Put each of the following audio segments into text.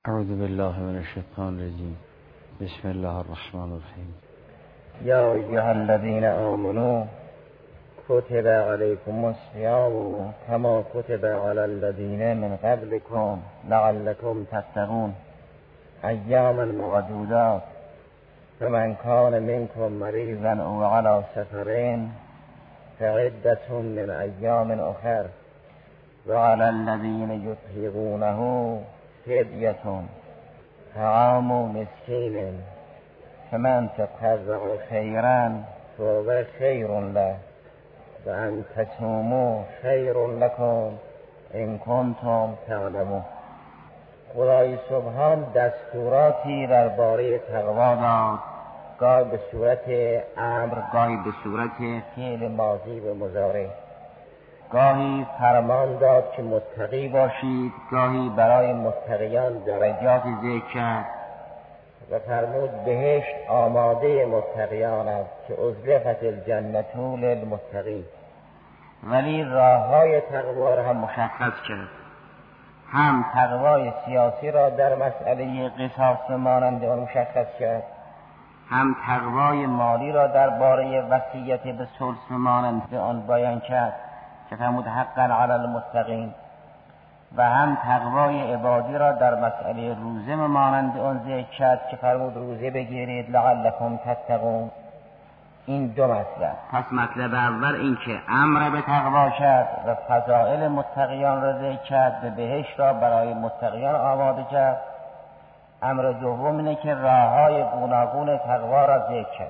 اعوذ بالله من الشیطان الرجیم. بسم الله الرحمن الرحیم. یا ایها الذین آمنوا کتب علیکم الصیام کما کتب علی الذین من قبلکم لعلکم تتقون ایاما معدودات فمن کان منکم مریضا او علی سفر فعدة من ایام اخر وعلى الذین یطیقونه فدیة طعام مسکین فمن تطوع خیرا فهو خیر له و ان تصوموا خیر لکم ان کنتم تعلمون. خدای سبحان دستوراتی درباره تقوا داد، گاهی به صورت امر، گاهی به صورت فعل ماضی و مضارع. گاهی فرمان داد که متقی باشید، گاهی برای متقیان درجات ذکر کرد و فرمود بهشت آماده متقیان است که ازلفت الجنة للمتقین. ولی راههای تقوا را هم مشخص کرد، هم تقوای سیاسی را در مسئله قصاص مانند آن مشخص کرد، هم تقوای مالی را درباره وصیت به ثلث مانند آن بیان کرد که فرمود حقا علی المتقین، و هم تقوای عبادی را در مسئله روزه مانند آن ذکر کرد که فرمود روزه بگیرید لعلکم تتقون. این دو مطلب. پس مطلب اول این که امر به تقوا کرد و فضائل متقیان را ذکر کرد و بهشت را برای متقیان آماده کرد. امر دوم اینه که راههای گوناگون تقوا را ذکر کرد.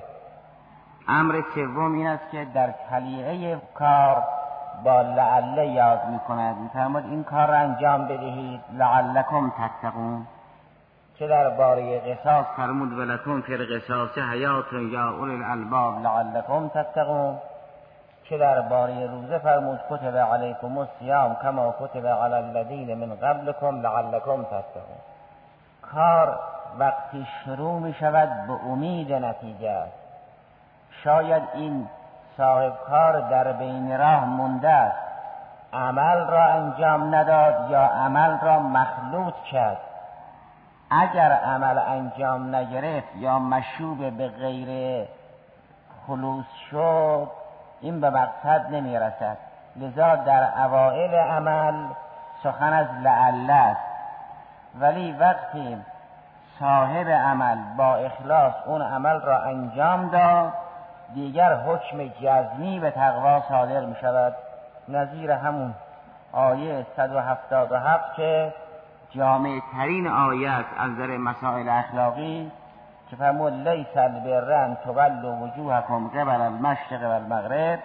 امر سوم این است که در طلیعه کار با لعل یاد می‌کند، می‌فرماید این کار را انجام بدهید لعلکم تتقون. چه درباره قصاص فرمود ولکم فی القصاص حیات یا اولی الالباب لعلکم تتقون. چه درباره روزه فرمود کتب علیکم الصیام کما کتب علی الذین من قبلکم لعلکم تتقون. کار وقتی شروع می‌شود به امید نتیجه است. شاید این صاحب کار در بین راه مونده است، عمل را انجام نداد یا عمل را مخلوط کرد. اگر عمل انجام نگرفت یا مشوب به غیر خلوص شد، این به مقصد نمی رسد. لذا در اوائل عمل سخن از لعل است، ولی وقتی صاحب عمل با اخلاص اون عمل را انجام داد، دیگر حکم جزمی به تقوا صادر می شود، نظیر همون آیه 177 که جامع ترین آیه است از نظر مسائل اخلاقی که فرمود لیس البر ان تولوا وجوهکم قبل المشرق و المغرب.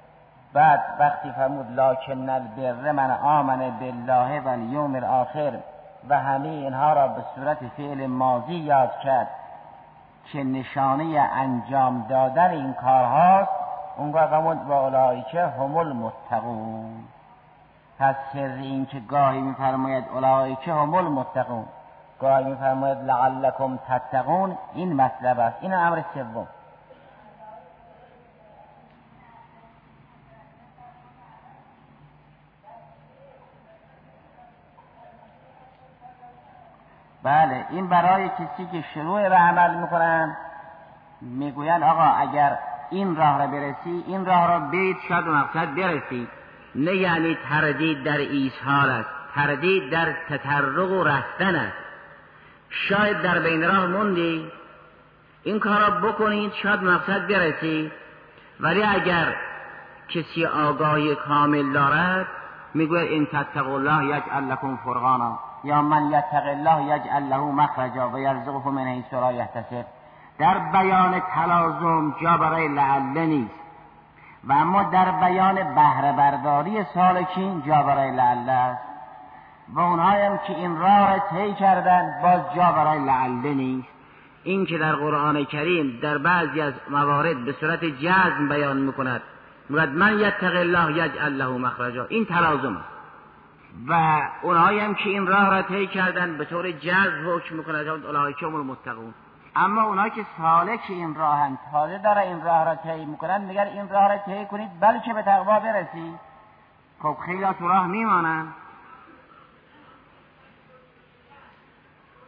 بعد وقتی فرمود لکن البر من آمن بالله و الیوم الاخر و همه اینها را به صورت فعل ماضی یاد کرد که نشانه انجام دادن این کارهاست، اونگاه فرمود و اولئک هم المتقون. پس سر این که گاهی می‌فرماید اولئک هم المتقون، گاهی می‌فرماید لعلکم تتقون، این مطلب است. این امر سوم. بله، این برای کسی که شروع به عمل میکنن، میگوین آقا اگر این راه را برسی، این راه را برید شاید به مقصد برسید. نه یعنی تردید در ایصال است، تردید در تطرق و رفتن است. شاید در بین راه موندی، این کار را بکنید شاید مقصد برسید. ولی اگر کسی آگاهی کامل دارد، میگوید این تتقوا الله یجعل لکم فرقانا یا من یتق الله یجعل له مخرجا و یرزقه من حیث لا یحتسب. در بیان تلازم جا برای لعل نیست، و اما در بیان بهره برداری سالکین جا برای لعل است، و اونهایی هم که این راه را طی کردن باز جا برای لعل نیست. این که در قرآن کریم در بعضی از موارد به صورت جزم بیان میکند، میگوید من یتق الله یجعل له مخرجا، این تلازم است. و اونهایی هم که این راه را طی کردن به طور جزم حکم میکند اولئک هم المتقون. اما اونهایی که سالک این راهن، تازه داره این راه را طی میکنن، میگن این راه را طی کنید بلکه به تقوا برسید. خب خیلی تو راه میمانن.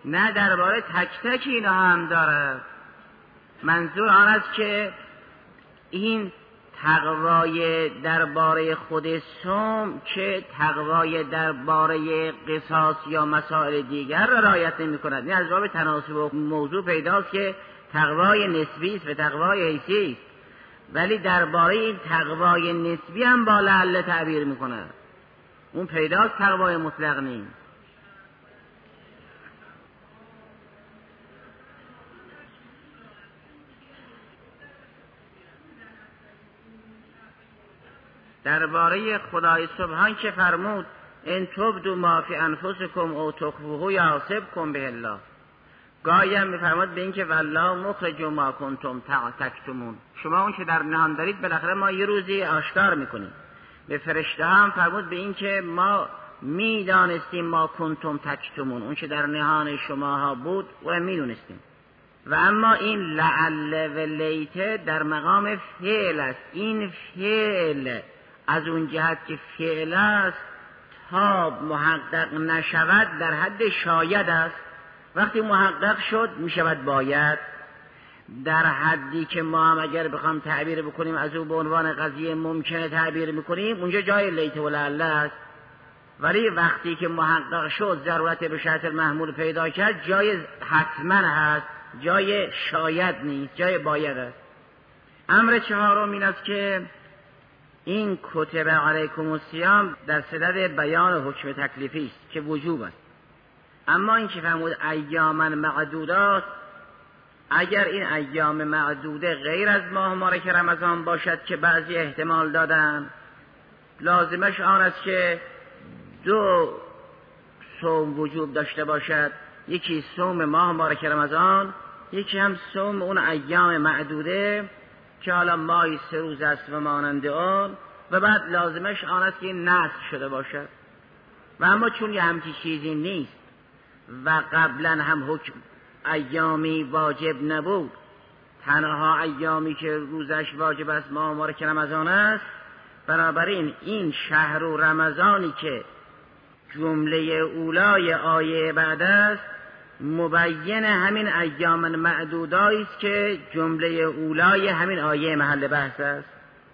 نه درباره تک تک اینا هم داره. منظور آن است که این تقوای درباره خود صوم که تقوای درباره قصاص یا مسائل دیگر را رعایت نمی کند. این از باب تناسب موضوع پیداست که تقوای نسبی است و تقوای حیثی است، ولی درباره این تقوای نسبی هم با لعل تعبیر می کند. اون پیداست، تقوای مطلق نیست. درباره خدای سبحان که فرمود ان تبدوا ما فی انفسکم او تخفوه یحاسبکم به الله، گاهی هم میفرماد به این که والله مخرج ما کنتم تکتمون، شما اون که در نهان دارید بالاخره ما یه روزی آشکار میکنیم. به فرشته هم فرمود به این که ما میدانستیم ما کنتم تکتمون، اون که در نهان شماها بود و میدونستیم. و اما این لعل و لیته در مقام فعل است. این فعل از اون جهت که فعل است تا محقق نشود در حد شاید است. وقتی محقق شد میشود باید. در حدی که ما هم اگر بخوام تعبیر بکنیم از او به عنوان قضیه ممکنه تعبیر میکنیم، اونجا جای لیته و لعل است. ولی وقتی که محقق شد ضرورت به شرط المحمول پیدا کرد، جای حتما هست، جای شاید نیست، جای باید است. امر چهارم این است که این کتب علیکم الصیام در صدد بیان حکم تکلیفی است که وجوب است. اما این که فرمود ایاما معدودات، اگر این ایام معدوده غیر از ماه مبارک رمضان باشد که بعضی احتمال دادن، لازمش آن است که دو صوم وجوب داشته باشد، یکی صوم ماه مبارک رمضان، یکی هم صوم اون ایام معدوده که حالا ماهی 3 روز است و مانند آن، و بعد لازمش آن است که نسخ شده باشد. و اما چون یه همچی چیزی نیست و قبلا هم حکم ایامی واجب نبود، تنها ایامی که روزش واجب است ماه مبارک رمضان است، بنابراین این شهر و رمضانی که جمله اولای آیه بعد است مبین همین ایام معدودایی است که جمله اولای همین آیه محل بحث است.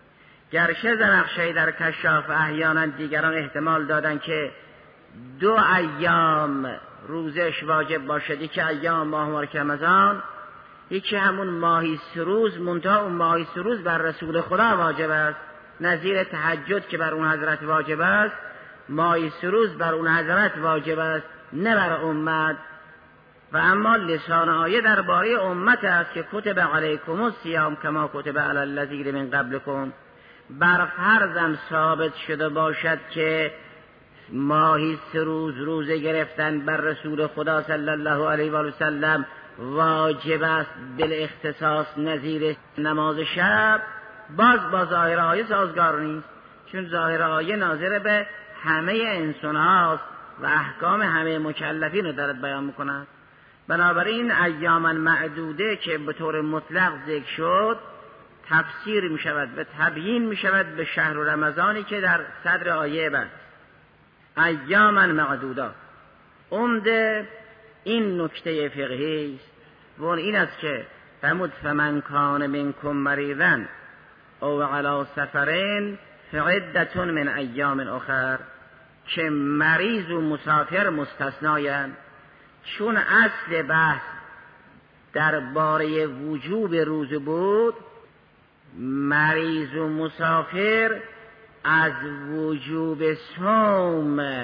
گرچه زرخشی در کشاف احیانا دیگران احتمال دادن که 2 ایام روزش واجب باشد، یکی ایام ماه مبارک رمضان، یکی همون ماهی 3 روز، منتها اون ماهی 3 روز بر رسول خدا واجب است، نظیر تهجد که بر اون حضرت واجب است، ماهی 3 روز بر اون حضرت واجب است، نه بر امت. و اما لسان آیه درباره امت است که کتب علیکم الصیام کما کتب علی الذین من قبلکم، بر فرضم ثابت شده باشد که ماهی 3 روز روزه گرفتن بر رسول خدا صلی الله علیه و سلم واجب است بالاختصاص نظیر نماز شب، باز با ظاهر آیه سازگار نیست، چون ظاهر آیه ناظر به همه انسان هاست و احکام همه مکلفین رو دارد بیان میکند. بنابراین ایاما معدوده که به طور مطلق ذکر شد تفسیر می شود و تبیین می شود به شهر رمضانی که در صدر آیه بعد ایاما معدوده. عمده این نکته فقهی است و این است که فرمود فمن کان منکم مریضا او علی سفرین فعدة من ایام اخر، که مریض و مسافر مستثنایند، چون اصل بحث درباره وجوب روزه بود، مریض و مسافر از وجوب صوم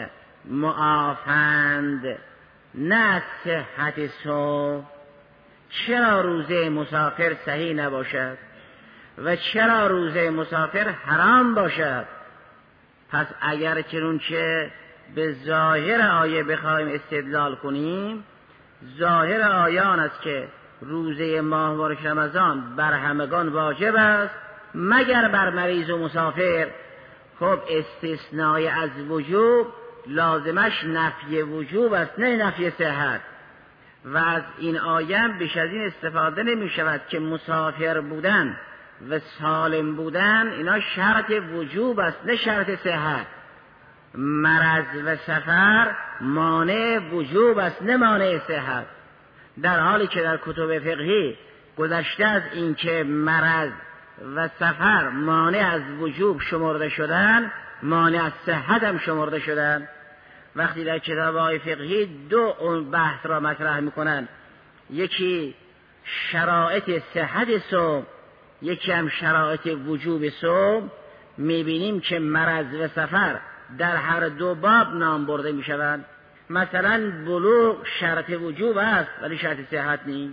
معافند، نه صحت صوم. چرا روزه مسافر صحیح نباشد و چرا روزه مسافر حرام باشد؟ پس اگر چنانچه به ظاهر آیه بخوایم استدلال کنیم، ظاهر آیه آن است که روزه ماه مبارک رمضان بر همگان واجب است مگر بر مریض و مسافر. خب استثنای از وجوب لازمش نفی وجوب است، نه نفی صحت. و از این آیه بیش از این استفاده نمی شود که مسافر بودن و سالم بودن اینا شرط وجوب است، نه شرط صحت. مرض و سفر مانع وجوب است نه مانع صحت، در حالی که در کتب فقهی گذشته از اینکه مرض و سفر مانع از وجوب شمرده شدن، مانع از صحت هم شمرده شدن. وقتی در کتاب‌های فقهی دو بحث را مطرح میکنن، یکی شرایط صحت صوم، یکی هم شرایط وجوب صوم، میبینیم که مرض و سفر در هر دو باب نام برده میشوند. مثلا بلوغ شرط وجوب است ولی شرط صحت نیست،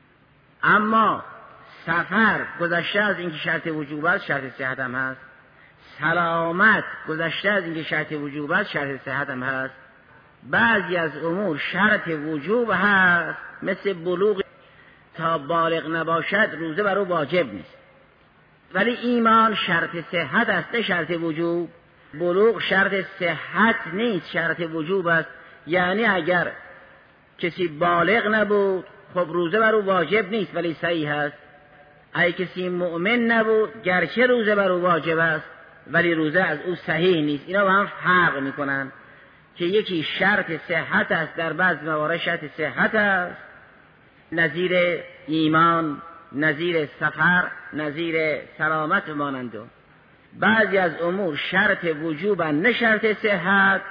اما سفر گذشته از اینکه شرط وجوب است شرط صحت هم هست. سلامت گذشته از اینکه شرط وجوب است شرط صحت هم هست. بعضی از امور شرط وجوب هست، مثل بلوغ، تا بالغ نباشد روزه بر او واجب نیست، ولی ایمان شرط صحت است نه شرط وجوب. بلوغ شرط صحت نیست، شرط وجوب است. یعنی اگر کسی بالغ نبود خب روزه بر او واجب نیست ولی صحیح است. اگه کسی مؤمن نبود گرچه روزه بر او واجب است ولی روزه از او صحیح نیست. اینا با هم فرق میکنن که یکی شرط صحت است، در بعض موارد شرط صحت است، نظیر ایمان، نظیر سفر، نظیر سلامت و مانند. بعضی از امور شرط وجوب نه شرط صحت،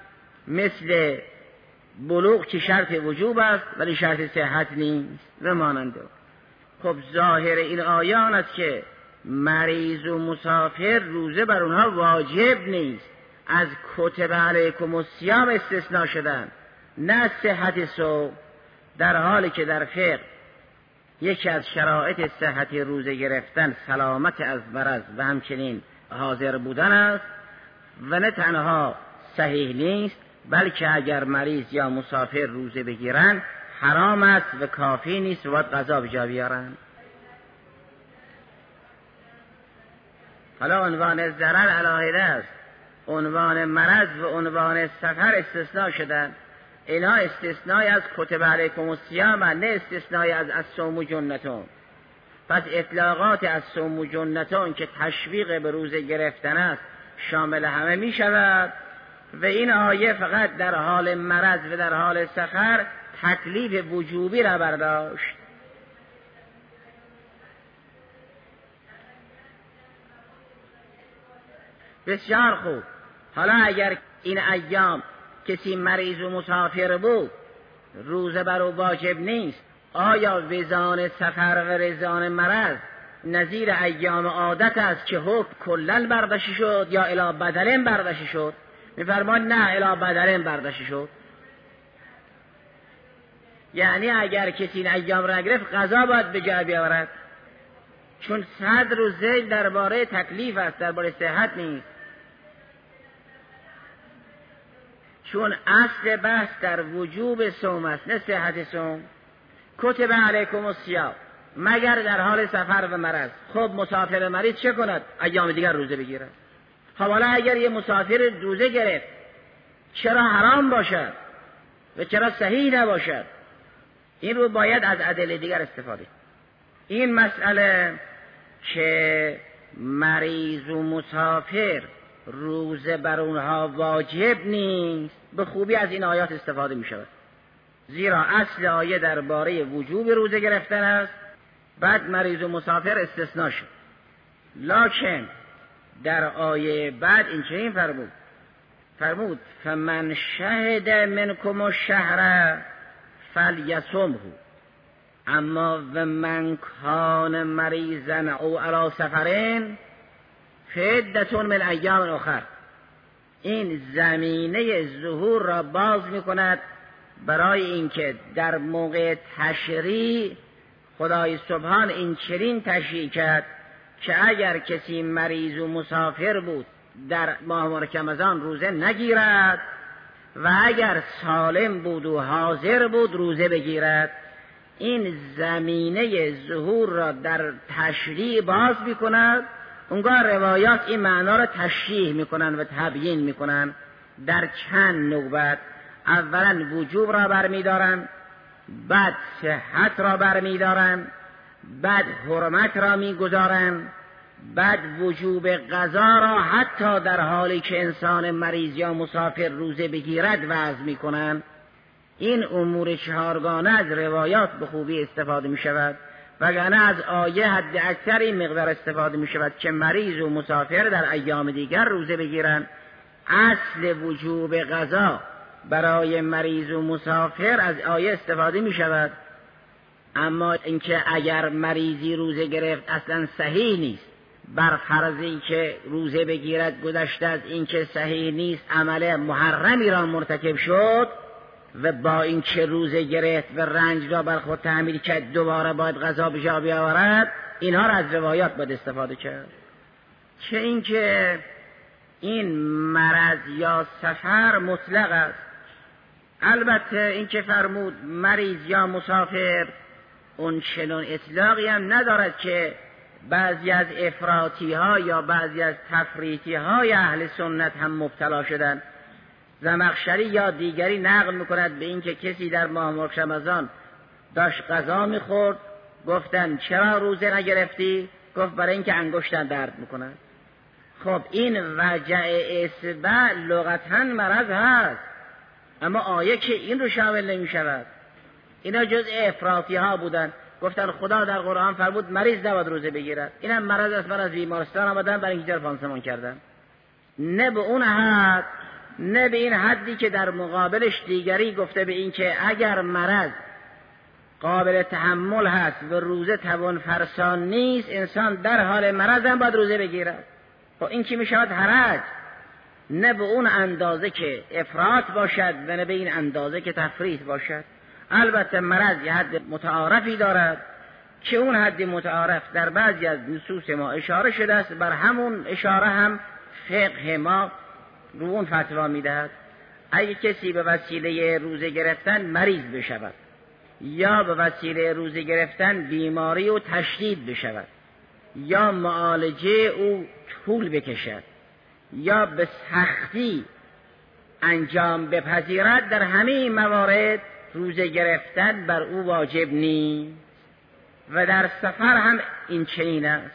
مثل بلوغ که شرط وجوب است ولی شرط صحت نیست و مانند. خب ظاهر این آیان است که مریض و مسافر روزه بر اونها واجب نیست، از کتب علیکم الصیام استثناء شدن، نه صحت صوم، در حالی که در فقه یکی از شرایط صحت روزه گرفتن سلامت از مرض و همچنین حاضر بودن است و نه تنها صحیح نیست بلکه اگر مریض یا مسافر روزه بگیرن حرام است و کافی نیست و باید قضا به جا بیارن. حالا عنوان ضرر علاهده است، عنوان مرض و عنوان سفر استثناء شدن. اینا استثنای از کتب علیکم الصیام، نه استثنای از الصوم جنتون. پس اطلاقات از صوم جنتون که تشویق به روزه گرفتن است شامل همه می شود و این آیه فقط در حال مرض و در حال سفر تکلیف وجوبی را برداشت. بسیار خوب. حالا اگر این ایام کسی مریض و مسافر بود روزه بر او واجب نیست، آیا وزان سفر و وزان مرض نظیر ایام عادت است که حکم کلن برداشته شد یا الی بدلن برداشته شد؟ میفرمان نه، الی بدلن برداشته شد. یعنی اگر کسی این ایام را گرفت قضا باید به جا بیاورد، چون صدر و ذیل درباره تکلیف است، درباره صحت نیست. چون اصل بحث در وجوب صوم است نه صحت صوم. کتب علیکم الصیام مگر در حال سفر و مرض. خب مسافر مریض چه کند؟ ایام دیگر روزه بگیرد. حالا اگر یه مسافر روزه گرفت چرا حرام باشد و چرا صحیح نباشد؟ این رو باید از ادله دیگر استفاده. این مسئله که مریض و مسافر روزه بر اونها واجب نیست به خوبی از این آیات استفاده می شود، زیرا اصل آیه درباره وجوب روزه گرفتن است، بعد مریض و مسافر استثناء شد. لکن در آیه بعد این چنین فرمود فمن شهد منکم الشهر فلیصمه، اما و من کان مریضا او علی سفرین فعدة من ایام اخر. این زمینه ظهور را باز می کند برای اینکه در موقع تشریع خدای سبحان این چنین تشریع کرد که اگر کسی مریض و مسافر بود در ماه مبارک رمضان روزه نگیرد و اگر سالم بود و حاضر بود روزه بگیرد. این زمینه ظهور را در تشریع باز می کند. اونگاه روایات این معنا را تشریح میکنن و تبیین میکنن در چند نوبت. اولا وجوب را برمیدارن، بعد صحت را برمیدارن، بعد حرمت را میگذارن بعد وجوب قضا را حتی در حالی که انسان مریض یا مسافر روزه بگیرد وضع میکنند. این امور چهارگانه از روایات به خوبی استفاده می شود، وگرنه از آیه حد اکثر این مقدار استفاده می شود که مریض و مسافر در ایام دیگر روزه بگیرند. اصل وجوب قضا برای مریض و مسافر از آیه استفاده می شود، اما اینکه اگر مریضی روزه گرفت اصلا صحیح نیست، بر فرضی که روزه بگیرد گذشته از اینکه صحیح نیست عمل محرمی را مرتکب شد و با اینکه روزه گرفت و رنج را بر خود تحمیل کرد دوباره باید قضا به جا بیاورد، اینها را از روایات باید استفاده کرد. چه اینکه این مرض یا سفر مطلق است. البته اینکه فرمود مریض یا مسافر اون چنان اطلاقی هم ندارد که بعضی از افراطی ها یا بعضی از تفریطی های اهل سنت هم مبتلا شدن. زمخشری یا دیگری نقل میکند به اینکه کسی در ماه مبارک رمضان داشت غذا میخورد، گفتن چرا روزه نگرفتی؟ گفت برای اینکه انگشتم درد میکنه. خب این وجع اصبع لغتاً مرض هست، اما آیه که این رو شامل نمیشود. اینا جز افراطی ها بودن. گفتن خدا در قرآن فرمود مریض نباید روزه بگیرد، اینم مرض است، من از بیمارستان آمدن برای اینکه پانسمان کردن. نه به اون حد، نه به این حدی که در مقابلش دیگری گفته به این که اگر مرض قابل تحمل هست و روزه توان فرسان نیست، انسان در حال مرض هم باید روزه بگیرد. خب این که می شود حرج، نه به اون اندازه که افراط باشد و نه به این اندازه که تفریط باشد. البته مرض یه حد متعارفی دارد که اون حد متعارف در بعضی از نصوص ما اشاره شده است، بر همون اشاره هم فقه ما رو اون فتوا میدهد. اگه کسی به وسیله روزه گرفتن مریض بشود یا به وسیله روزه گرفتن بیماری و تشدید بشود یا معالجه او طول بکشد یا به سختی انجام بپذیرد، در همه این موارد روزه گرفتن بر او واجب نیست و در سفر هم این چنین است.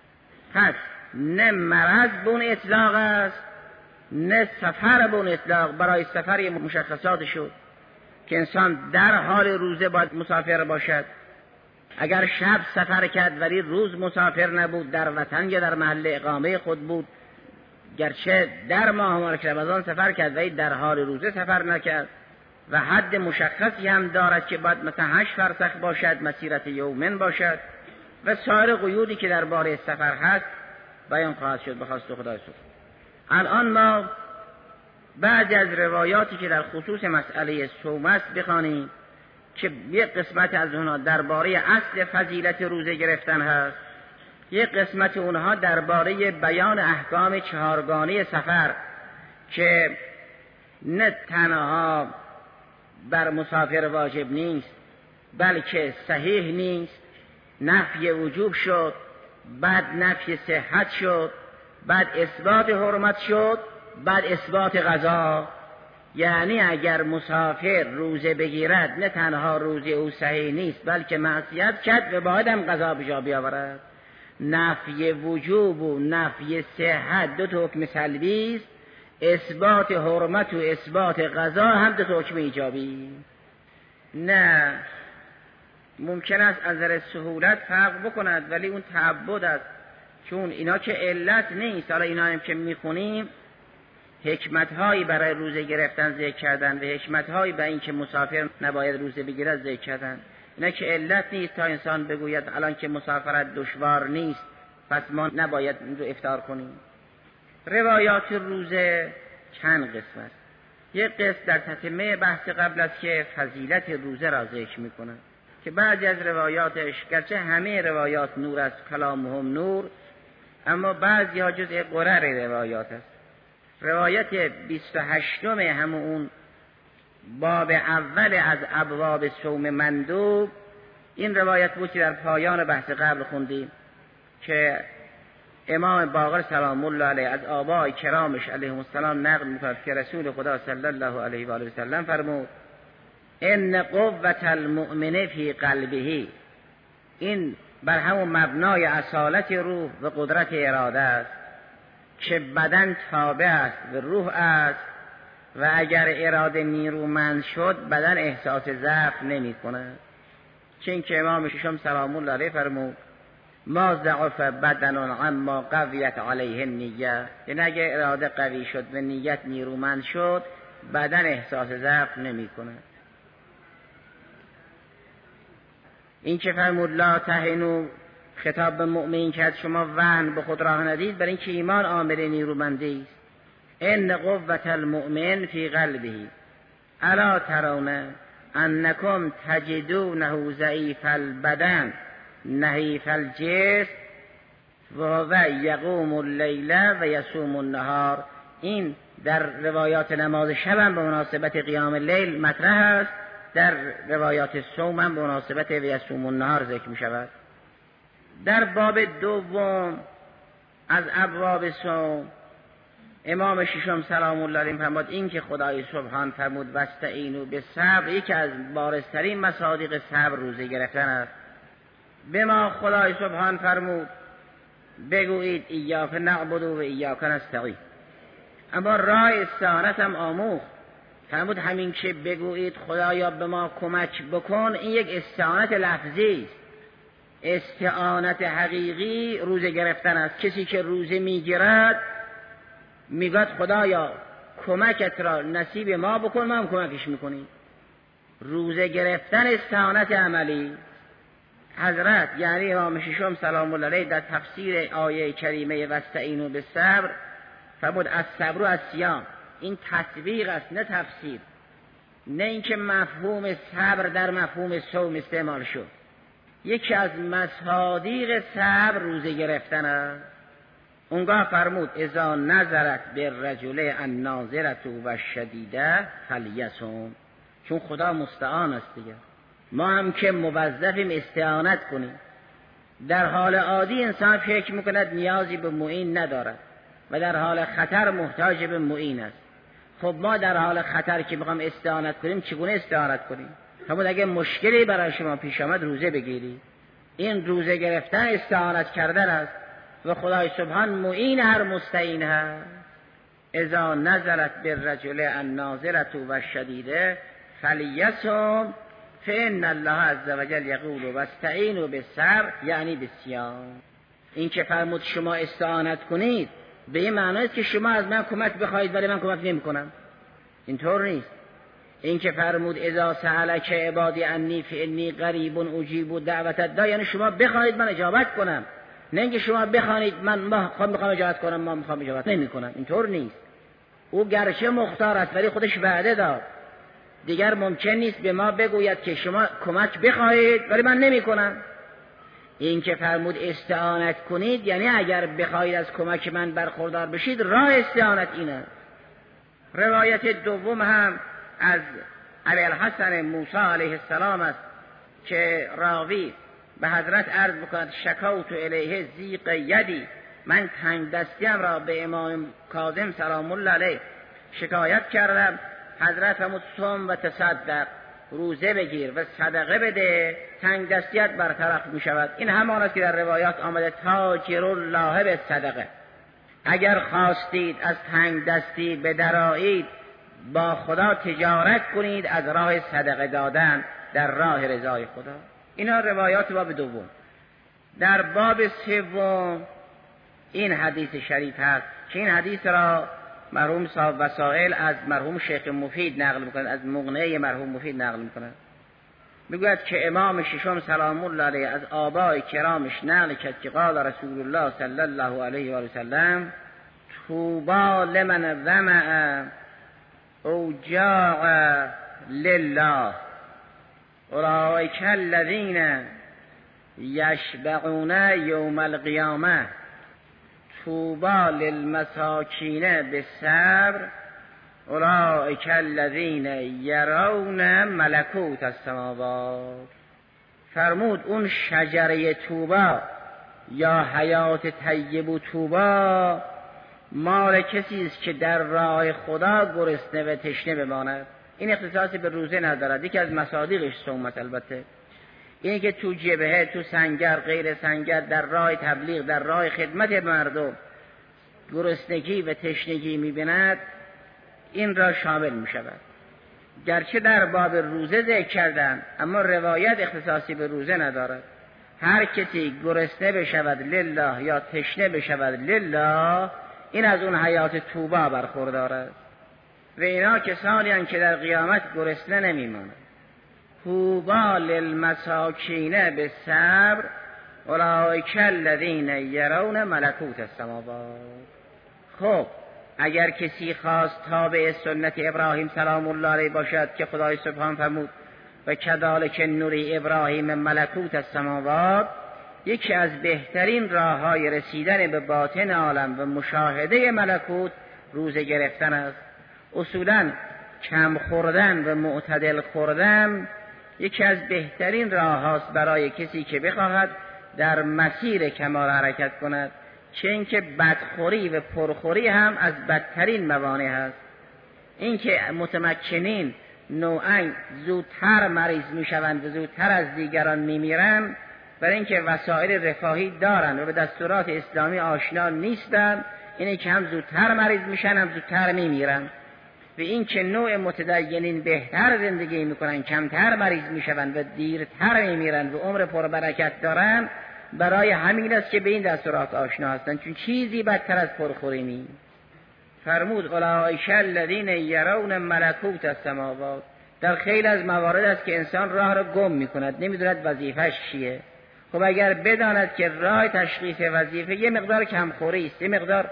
پس نه مرض به اون اطلاق است نه سفر به اون اطلاق. برای سفر مشخصات شد که انسان در حال روزه باید مسافر باشد. اگر شب سفر کرد ولی روز مسافر نبود، در وطن یا در محل اقامه خود بود، گرچه در ماه مبارک رمضان سفر کرد ولی در حال روزه سفر نکرد و حد مشخصی هم دارد که باید مثلا 8 فرسخ باشد، مسیرت یومن باشد و سایر قیودی که درباره سفر هست بیان خواهد شد به خواست خدای سبحانه. الان ما بعضی از روایاتی که در خصوص مسئله صوم است بخوانیم که یک قسمت از اونها درباره اصل فضیلت روزه گرفتن هست، یک قسمت اونها درباره بیان احکام چهارگانه سفر که نه تنها بر مسافر واجب نیست بلکه صحیح نیست، نفی وجوب شد، بعد نفی صحت شد، بعد اثبات حرمت شد، بعد اثبات قضا. یعنی اگر مسافر روزه بگیرد نه تنها روزه او صحیح نیست بلکه معصیت کرد و باید هم قضا به جا بیاورد. نفی وجوب و نفی صحت دو تا حکم سلبی است، اثبات حرمت و اثبات قضا هم دو تا حکم ایجابی. نه ممکن است از نظر سهولت فرق بکند ولی اون تعبد است، چون اینا که علت نیست. حالا اینا هم که میخونیم حکمت‌هایی برای روزه گرفتن ذکر کردن و حکمت‌هایی برای اینکه مسافر نباید روزه بگیرد ذکر کردن. اینا که علت نیست تا انسان بگوید الان که مسافرت دشوار نیست پس ما نباید این رو افطار کنیم. روایات روزه چند قسم است. یک قسم در تتمه بحث قبل است که فضیلت روزه را ذکر می‌کند که بعضی از روایاتش گرچه همه روایات نور است، کلامهم نور، اما بعضی ها جزء قرر روایات است. روایت 28 همون باب اول از ابواب صوم مندوب، این روایت بود که در پایان بحث قبل خوندیم که امام باقر سلام الله علیه از آبای کرامش علیهم السلام نقل می‌کند که رسول خدا صلی الله علیه و آله و سلم فرمود ان قوة المؤمن فی قلبه، این بر همون مبنای اصالت روح و قدرت اراده است که بدن تابع است و روح است و اگر اراده نیرومند شد بدن احساس ضعف نمی کند. چون که امام ششم سلام الله علیه فرمود ما ضعف بدن اما قویت علیه النیه، یعنی اگر اراده قوی شد و نیت نیرومند شد بدن احساس ضعف نمی کند. این که فرمود لا تهنوا، خطاب به مؤمن که شما وهن به خود راه ندید، برای اینکه ایمان عامل نیرومندی است. ان قوة المؤمن فی قلبه الا ترون انکم تجدونه ضعیف البدن نحیف الجسم و یقوم اللیل و یصوم النهار. این در روایات نماز شب هم به مناسبت قیام لیل مطرح است، در روایات صوم هم به مناسبت و یصوم النهار ذکر می شود. در باب دوم از ابواب صوم امام ششم سلام الله علیه فرمود این که خدای سبحان فرمود واستعینوا بالصبر، یکی از بارزترین مصادیق صبر روزه گرفتن است. به ما خدای سبحان فرمود بگویید ایاک نعبد و ایاک نستعین، اما راه استعانت هم آموخت. فرمود همین که بگویید خدایا به ما کمک بکن، این یک استعانت لفظی است. استعانت حقیقی روزه گرفتن است. کسی که روزه میگیرد میگوید خدایا کمکت را نصیب ما بکن، ما هم کمکش میکنیم. روزه گرفتن استعانت عملی. حضرت یعنی امام ششم سلام الله علیه در تفسیر آیه کریمه واستعینوا بالصبر فرمود الصبر الصیام، این تطبیق است نه تفسیر، نه اینکه مفهوم صبر در مفهوم صوم استعمال شد. یکی از مصادیق صبر روزه گرفتن است. اونگاه فرمود اذا نظرت بالرجل الناظرة و الشدیده فلیصم، چون خدا مستعان است دیگه. ما هم که موظفیم استعانت کنیم. در حال عادی انسان فکر میکند نیازی به معین ندارد و در حال خطر محتاج به معین است. خب ما در حال خطر که میخوام استعانت کنیم چگونه استعانت کنیم؟ فرمود اگه مشکلی برای شما پیش آمد روزه بگیرید. این روزه گرفتن استعانت کردن است و خدای سبحان معین هر مستعین هست. اذا نظرت بالرجل الناظرة و الشدیده فلیصم فإن الله عز وجل یقول واستعینوا بالصبر یعنی بالصیام. این که فرمود شما استعانت کنید به این معنی است که شما از من کمک بخواهید ولی من کمک نمی‌کنم. اینطور نیست. این که فرمود اذا سألک عبادی عنی فإنی قریب اجیب دعوت الداع، یعنی شما بخواهید من اجابت کنم، نه اینکه شما بخواهید من میخوام اجابت کنم ما میخوام اجابت نمی‌کنم. اینطور نیست. او گرچه مختار است ولی خودش وعده داد. دیگر ممکن نیست به ما بگوید که شما کمک بخواهید ولی من نمی‌کنم. این که فرمود استعانت کنید یعنی اگر بخواهید از کمک من برخوردار بشید راه استعانت اینه. روایت دوم هم از ابی الحسن موسی علیه السلام است که راوی به حضرت عرض می‌کند شکوت الیه ضیق یدی، من تنگ دستیم را به امام کاظم سلام الله علیه شکایت کردم. حضرت فرمود صم و تصدق، روزه بگیر و صدقه بده تنگ دستیت برطرف می شود. این همان است که در روایات آمده تاجر الله به صدقه، اگر خواستید از تنگ دستی بدرایید با خدا تجارت کنید از راه صدقه دادن در راه رضای خدا. اینا روایات باب دوم. در باب سوم این حدیث شریف هست که این حدیث را مرحوم صاحب وسائل از مرحوم شیخ مفید نقل می‌کند، از مغنی مرحوم مفید نقل می‌کند. میگوید که امام ششم سلام الله علیه از آبای کرامش نقل کرد که قال رسول الله صلی الله علیه و آله وسلم طوبی لمن ظمأ او جاع لله اولئک الذین یشبعون یوم القیامه طوبی للمساکین بالصبر اولئک الذین یرون ملکوت السماوات. فرمود اون شجره طوبا یا حیات طیب و طوبا مال کسی است که در راه خدا گرسنه و تشنه بماند. این اختصاصی به روزه ندارد، یکی از مصادیقش صومت. البته اینه که تو جبهه، تو سنگر، غیر سنگر، در راه تبلیغ، در راه خدمت مردم گرسنگی و تشنگی می‌بیند، این را شامل می‌شود. گرچه در باب روزه ذکر کردن، اما روایت اختصاصی به روزه ندارد. هر کسی گرسنه بشود لله یا تشنه بشود لله، این از اون حیات طوبی برخوردار است. و اینا کسانی هستند که در قیامت گرسنه نمیمانند. طوبی للمساکین بالصبر اولئک الذین یرون ملکوت السماوات. خب اگر کسی خواست تابع سنت ابراهیم سلام الله علیه باشد که خدای سبحان فرمود و کذالک نوری ابراهیم ملکوت السماوات، یکی از بهترین راه‌های رسیدن به باطن عالم و مشاهده ملکوت روزه گرفتن است. اصولاً کم خوردن و معتدل خوردن یکی از بهترین راه‌هاست برای کسی که بخواهد در مسیر کمال حرکت کند، چه اینکه بدخوری و پرخوری هم از بدترین موانع است. اینکه متمکنین نوعاً زودتر مریض میشوند و زودتر از دیگران میمیرند، برای اینکه وسایل رفاهی دارند و به دستورات اسلامی آشنا نیستند، اینه که هم زودتر مریض میشن هم زودتر میمیرن. و این که نوع متدینین بهتر زندگی میکنن، کمتر مریض میشوند و دیرتر میمیرن و عمر پربرکت دارن، برای همین است که به این دستورات آشنا هستند، چون چیزی بدتر از پرخوری نیست. فرمود اولئک الذین یرون ملکوت السماوات. در خیلی از موارد است که انسان راه را گم میکند، نمیدوند وظیفش چیه. خب اگر بداند که راه تشخیص وظیفه یه مقدار کمخوری است، یه مقدار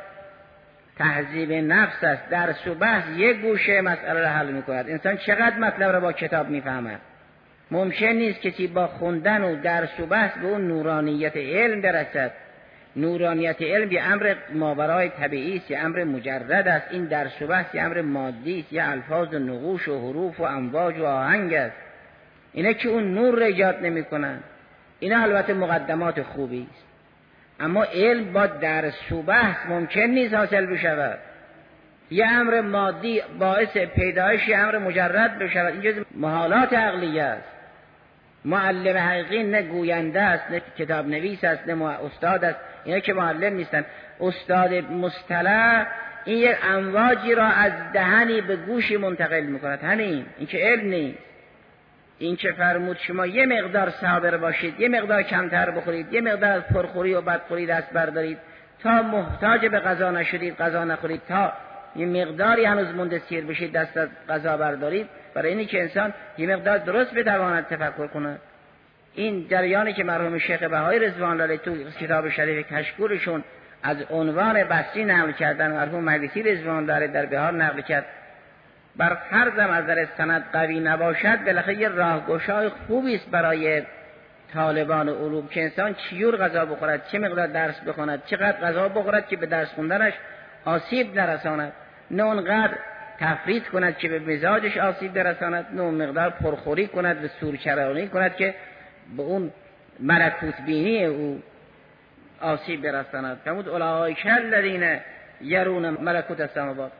تهذیب نفس است، درس و بحث یک گوشه مسئله را حل میکند. انسان چقدر مطلب را با کتاب میفهمد؟ ممکن نیست کسی با خوندن و درس و بحث به اون نورانیت علم برسد. نورانیت علم یه امر ماورای طبیعی است، یه امر مجرد است. این درس و بحث یه امر مادی است، یه الفاظ و نقوش و حروف و امواج و آهنگ است. اینا که اون نور را ایجاد نمی‌کنند. اینا البته مقدمات خوبی است، اما علم با درس و بحث ممکن نیست حاصل بشود. یه امر مادی باعث پیدایش یه امر مجرد بشود، این جز محالات عقلیه است. معلم حقیقی نه گوینده است، نه کتاب نویس است، نه استاد است. اینا که معلم نیستن. استاد مصطلح این یک امواجی را از دهنی به گوشی منتقل میکند. همین، این که علم نیست. این که فرمود شما یه مقدار صابر باشید، یه مقدار کمتر بخورید، یه مقدار از پرخوری و بدخوری دست بردارید، تا محتاج به غذا نشدید، غذا نخورید، تا یه مقداری هنوز مونده سیر بشید دست از غذا بردارید، برای اینی که انسان یه مقدار درست بتواند تفکر کند. این جریانی که مرحوم شیخ بهایی رضوان الله علیه تو کتاب شریف کشکورشون از عنوان بسری نقل کردن، مرحوم مجلسی رضوان الله علیه در بهار نقل کرد، بر فرضم از در سند قوی نباشد، بالاخره یه راهگشای خوبی است برای طالبان علوم که انسان چیور غذا بخورد، چه مقدار درس بخواند، چقدر غذا بخورد که به درس خوندنش آسیب نرساند، نه اونقدر تفرید کند که به مزاجش آسیب برساند، نه اون مقدار پرخوری کند و سورچرانی کند که به اون ملکوت بینی او آسیب برساند. فرمود اولئک الذین یرون ملکوت السماوات.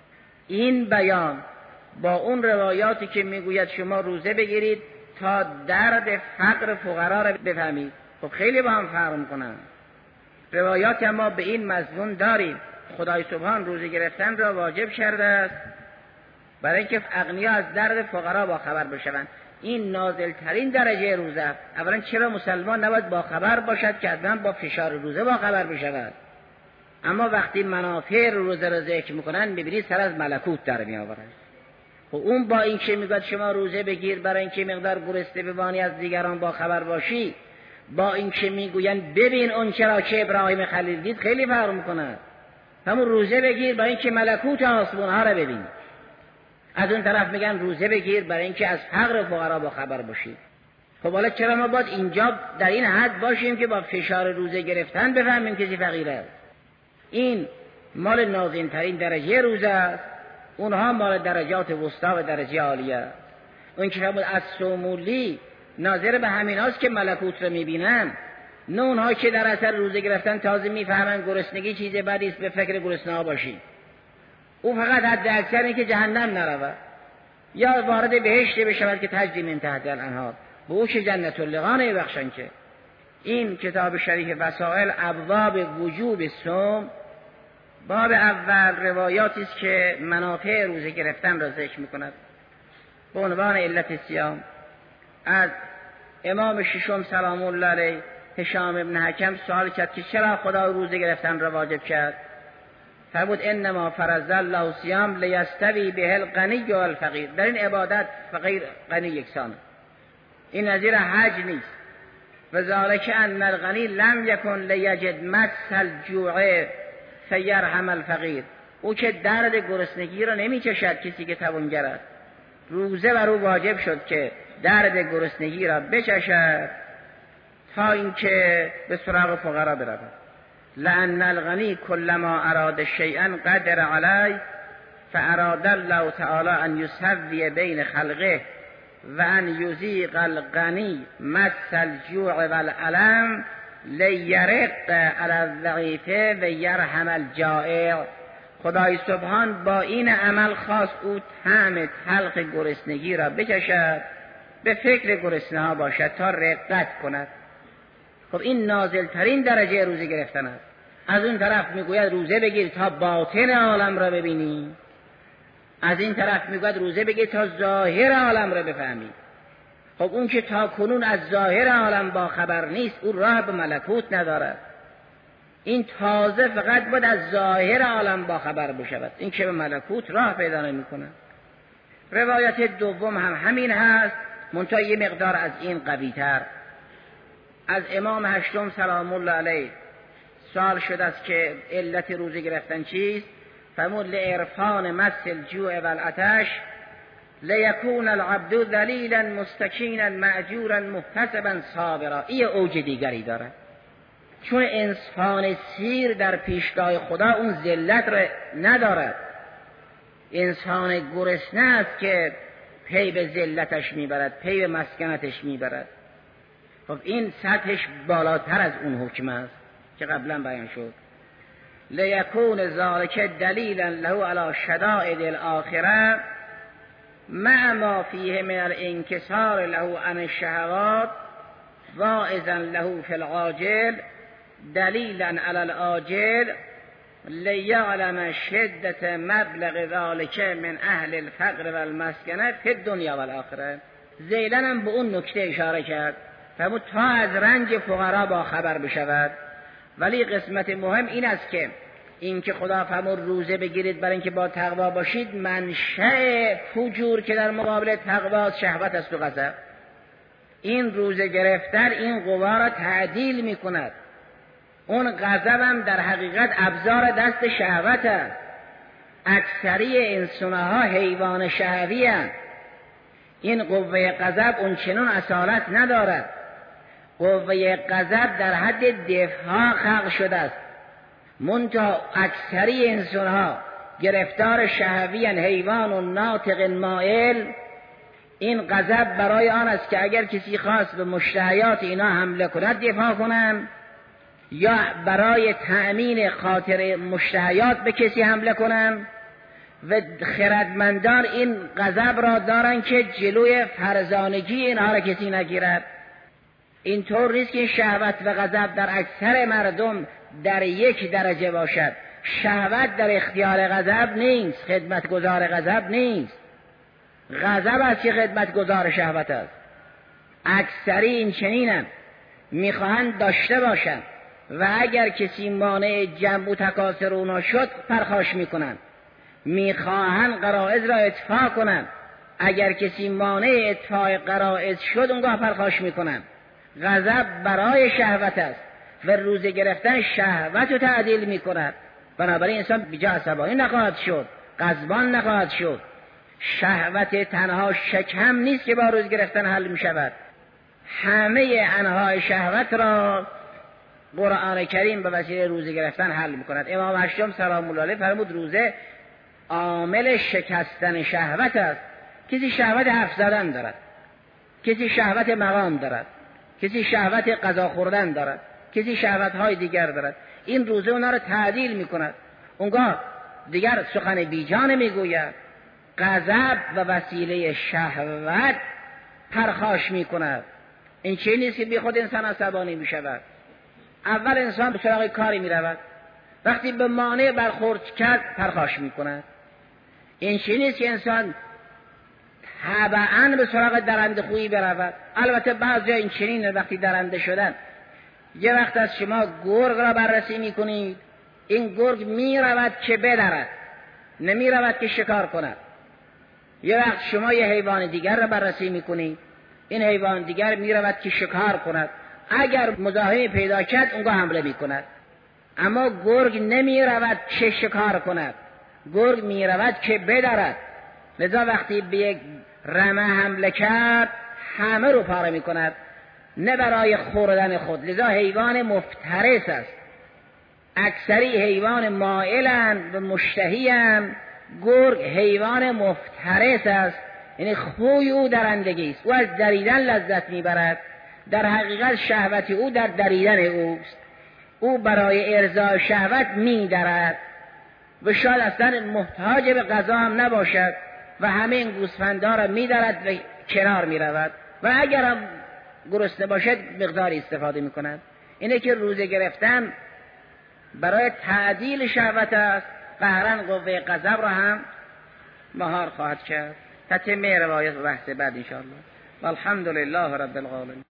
این بیان با اون روایاتی که میگوید شما روزه بگیرید تا درد فقر فقرا را بفهمید، خب خیلی با هم فرق میکنن. روایات ما به این مضمون داریم. خدای سبحان روزه گرفتن را واجب کرده است برای اینکه اغنیا از درد فقرا با خبر بشوند. این نازل ترین درجه روزه. اولا چرا مسلمان نباید با خبر باشد که حتما با فشار روزه با خبر بشود؟ اما وقتی منافع روزه را ذکر میکنن میبینید سر از ملکوت در میآورد. خب اون با این که میگه شما روزه بگیر برای اینکه مقدار گرسنه بمانی از دیگران با خبر باشی، با این که میگوین ببین اون چرا که ابراهیم خلیل دید، خیلی فرق میکنه. همون روزه بگیر برای اینکه ملکوت آسمان ها را ببین. از اون طرف میگن روزه بگیر برای اینکه از فقر فقرا با خبر باشی. خب حالا چرا ما باید اینجا در این حد باشیم که با فشار روزه گرفتن بفهمیم کسی فقیره است؟ این مال نازل ترین درجه روزه است، اونها مال درجات وسطا و درجه عالیه. اون که فرمود الصومولی ناظر به همین هاست که ملکوت رو میبینن، نه اونها که در اثر روزه گرفتن تازه میفهمن گرسنگی چیز بدی است به فکر گرسنه باشی. او فقط حد اکثر اینه که جهنم نرود یا وارد بهشت بشود که تجری من تحت الانهار. به او که جنت اللقا نمیبخشن که. این کتاب شریف وسائل ابواب وجوب صوم، باب اول روایاتی است که منافع روزه گرفتن را ذکر می‌کند به عنوان علت صیام. از امام ششم سلام الله علیه هشام ابن حکم سوال کرد که چرا خدا روزه گرفتن را واجب کرد؟ فرمود انما فرض الله صیام لیستوی به الغنی و الفقیر. در این عبادت فقیر غنی یکسانه. این نظیر حج نیست. و ذالک ان الغنی لم یکن لیجد مس الجوع فیرحم الفقیر. او که درد گرسنگی را نمی‌چشد کسی که توانگر است، روزه بر او واجب شد که درد گرسنگی را بچشد تا اینکه به سراغ فقرا برود. لأن الغنی کلما اراد شیئا قدر علیه فاراد الله تعالی ان یسوی بین خلقه و ان یذیق الغنی مس الجوع والالم لیرق علی الضعیف و یرحم الجائع. خدای سبحان با این عمل خاص او طعم تلخ گرسنگی را بچشد، به فکر گرسنه ها باشد تا رقت کند. خب این نازل ترین درجه روزه گرفتن است. از اون طرف میگوید روزه بگیر تا باطن عالم را ببینی، از این طرف میگوید روزه بگیر تا ظاهر عالم را بفهمی. خب اون که تا کنون از ظاهر عالم با خبر نیست، او راه به ملکوت ندارد. این تازه فقط باید از ظاهر عالم با خبر بشود، این که به ملکوت راه پیدا نمی‌کند. روایت دوم هم همین هست، منتها یه مقدار از این قوی‌تر. از امام هشتم سلام الله علیه سوال شده است که علت روزه گرفتن چیست؟ فرمود لعرفان مس الجوع والعطش لیکون العبد ذلیلا مستکینا مأجورا محتسبا صابرا. این اوج دیگری داره، چون انسان سیر در پیشگاه خدا اون ذلت را ندارد. انسان گرسنه است که پی به ذلتش میبرد، پی به مسکنتش میبرد. خب این سطحش بالاتر از اون حکم است که قبلا بیان شد. لیکون ذالک دلیلا له علی شدائد الاخره مع ما فیه من الانکسار له عن الشهوات واعظا له فی العاجل دلیلا علی العاجل لیعلم شدت مبلغ ذالک من اهل الفقر والمسکنه فی الدنیا والآخره. ذیلا هم به اون نکته اشاره کرد فرمود تا از رنج فقرا با خبر بشود. ولی قسمت مهم این است که این که خدا فرمود روزه بگیرید برای اینکه با تقوا باشید، منشأ فجور که در مقابل تقوا شهوت است و غضب. این روزه گرفتن این قوا را تعدیل می کند. اون غضب هم در حقیقت ابزار دست شهوت است. اکثری انسانها حیوان شهوی هستند. این قوه غضب اون چنان اصالت ندارد. قوه غضب در حد دفاع خلق شده است. منتها اکثری انسانها گرفتار شهوی حیوان و ناطق مائل. این غضب برای آن است که اگر کسی خواست به مشتهیات اینا حمله کند دفاع کنند، یا برای تأمین خاطر مشتهیات به کسی حمله کنند. و خردمندان این غضب را دارن که جلوی فرزانگی اینها را کسی نگیرد. اینطور نیست که شهوت و غضب در اکثر مردم در یک درجه باشد. شهوت در اختیار غضب نیست، خدمتگزار غضب نیست. غضب است که خدمتگزار شهوت است. اکثری این چنینند، میخواهند داشته باشند و اگر کسی مانع جمع و تکاثر اونا شد پرخاش میکنند. میخواهند غرائز را اطفاء کنند، اگر کسی مانع اطفاء غرائز شد اونگاه پرخاش میکنند. غضب برای شهوت است و روزه گرفتن شهوت رو تعدیل میکند. بنابراین انسان بیجا عصبانی نخواهد شد، غضبان نخواهد شد. شهوت تنها شکم نیست که با روزه گرفتن حل میشود. همه انواع شهوت را قرآن کریم به وسیله روزه گرفتن حل میکند. امام هشتم سلام الله علیه فرمود روزه عامل شکستن شهوت است. کسی شهوت حرف زدن دارد، کسی شهوت مقام دارد، کسی شهوت غذا خوردن دارد، کسی شهوت های دیگر دارد. این روزه اونا رو تعدیل میکند. اونگاه دیگر سخن بیجان میگوید. غضب و وسیله شهوت پرخاش میکند. این چیزی نیست که بی خود انسان عصبانی می شود. اول انسان به سراغ کاری می رود، وقتی به مانع برخورد کرد پرخاش می کند. این چیزی نیست که انسان تبعاً به سراغ درنده خویی برود. البته بعضی این چنین وقتی درنده شدن، یه وقت از شما گرگ را بررسی می کنید، این گرگ می رود که بدرد، نمی رود که شکار کند. یه وقت شما یه حیوان دیگر را بررسی می کنید، این حیوان دیگر می رود که شکار کند، اگر مزاحمی پیدا کرد اونگاه حمله می کند. اما گرگ نمی رود که شکار کند، گرگ می رود که بدرد. لذا وقتی به یک رمه حمله کرد همه رو پاره می کند، نه برای خوردن خود. لذا حیوان مفترس است. اکثری حیوان مائلند و مشتهیند، گرگ حیوان مفترس است، یعنی خوی او درندگی است. او از دریدن لذت میبرد، در حقیقت شهوت او در دریدن اوست. او برای ارضای شهوت میدرد و شاید اصلا محتاج به غذا هم نباشد و همه این گوسفندا را میدرد و کنار میرود و اگر هم گرسنه باشد مقداری استفاده میکند. اینه که روزه گرفتن برای تعدیل شهوت است، قهرن قوه غضب را هم مهار خواهد کرد. تتمه روایت و بحث بعد انشاءالله. والحمد لله رب العالمین.